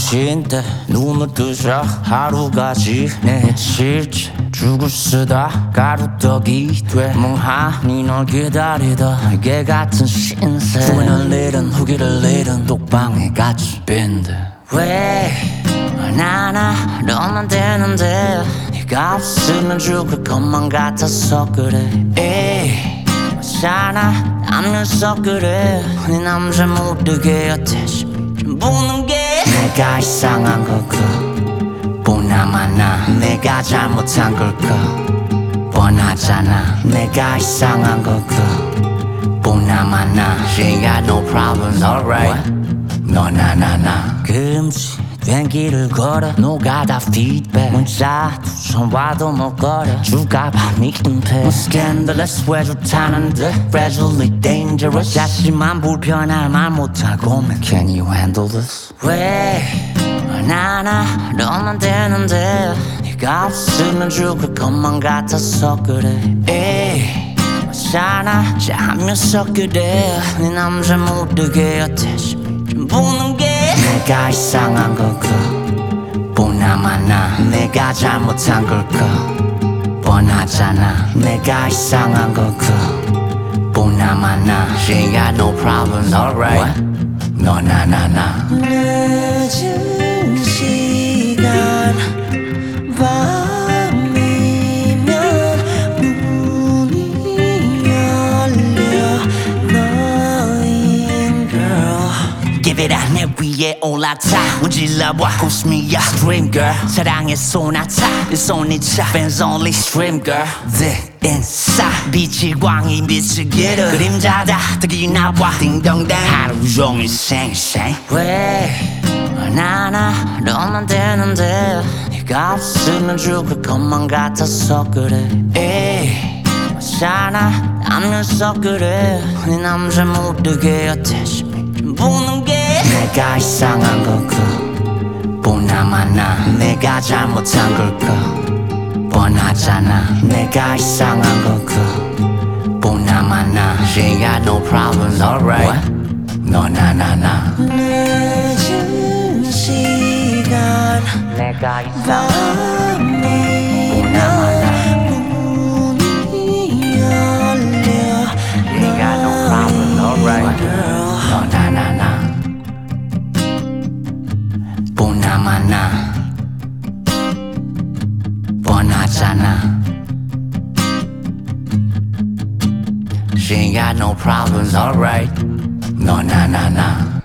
진때 눈을 뜨자 하루가 지내 실제 죽을 쓰다 가루떡이 돼 멍하니 널 기다리다 개 같은 신세 후회를 잃은 후기를 잃은 독방에 갇힌 빈대 왜 나나 너만 되는데 네가 없으면 죽을 것만 같아서 그래 에이 맞잖아 알면서 그래 네 남자 모르게 곁에 좀 보는 게 내가 이상한 걸까 보나마나 내가 잘못한 걸까 뻔하잖아 내가 이상한 걸까 보나마나 She got no problems alright 너나나나 금지된 길을 걸어 노가다 피드백 문자 두 전화도 못 걸어 줄까봐 믿음패 Scandalous 왜 좋다는데 Fragilely dangerous 자신만 불편할 말 못하고 Can you handle this? 왜 나나 너만 되는데 네가 없으면 죽을 것만 같아서 그래 에이 맞잖아 자면서 그래 네 남자 모르게 곁에 좀 보는 게 내가 이상한 걸까 보나마나 내가 잘못한 걸까 뻔하잖아 내가 이상한 걸까 보나마나 She got no problems alright 너나나나 늦은 시간 밤이면 문이 열려 너인 girl Give it up 내 위에 올라타 문질러봐 Push me up Scream girl 사랑의 소나타 이 손이 차 Fans only stream girl The inside 빛이 광이 빛을 기르 그림자다 득이 나와 딩동댕 하루 종일 생생 왜 나나 너만 되는데 네가 없으면 죽을 것만 같아서 그래 에이 맞잖아 알면서 그래 네 남자 모르게 곁에 좀 보는 게 내가 이상한 걸까 보나마나 내가 잘못한 걸까 뻔하잖아 내가 이상한 걸까 보나마나 She got no problems alright 너나나나 늦은 시간 내가 이상한 밤이면 문이 열려 She got no problems alright girl 너나나나 보나마나 뻔하잖아 She ain't got no problems alright 너나나나